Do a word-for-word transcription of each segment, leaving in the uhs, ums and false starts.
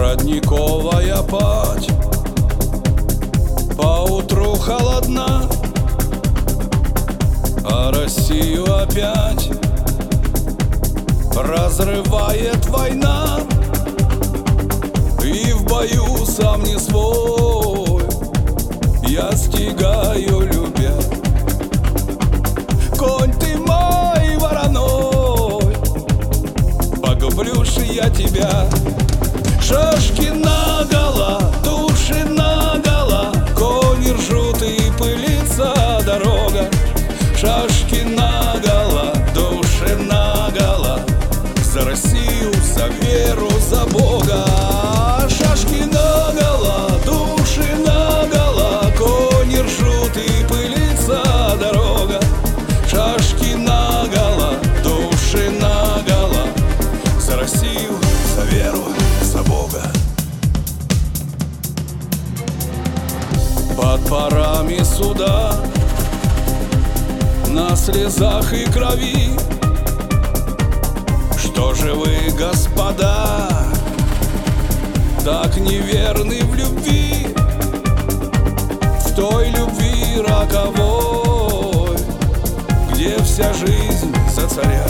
Родниковая падь поутру холодна, а Россию опять разрывает война. И в бою сам не свой я стигаю, любя. Конь ты мой вороной, погублю ж я тебя. Шашки наголо, туши наголо, кони ржут и пылится дорога. Шашки наголо, души наголо, за Россию, за веру, за Бога. Шашки наголо, души наголо, кони ржут и пылится дорога. Шашки наголо, души наголо, за Россию, за веру, за Бога. Под парами суда, на слезах и крови. Что же вы, господа, так неверны в любви, в той любви роковой, где вся жизнь за царя?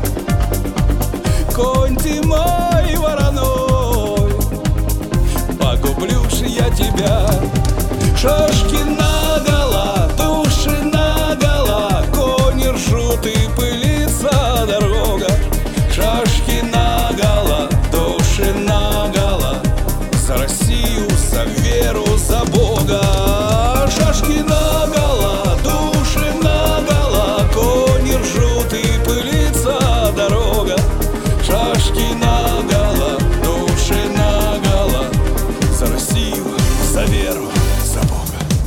Конь ты мой вороной, погублю ж я тебя. Шашки наголо, души наголо, кони ржут и пылится дорога. Шашки наголо, души наголо, за Россию, за веру, за Бога. Шашки наголо, души наголо, кони ржут и пылится дорога. Шашки наголо, души наголо, за Россию, за веру, за Бога.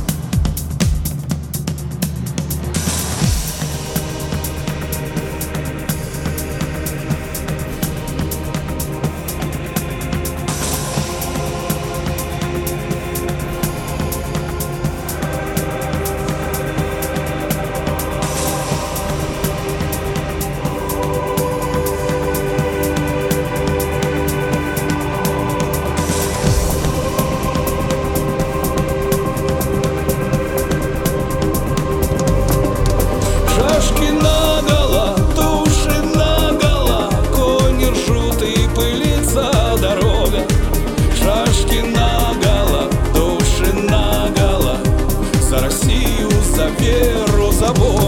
Шашки наголо, души наголо, кони ржут и пылится дорога. Шашки наголо, души наголо, за Россию, за веру, за Бога.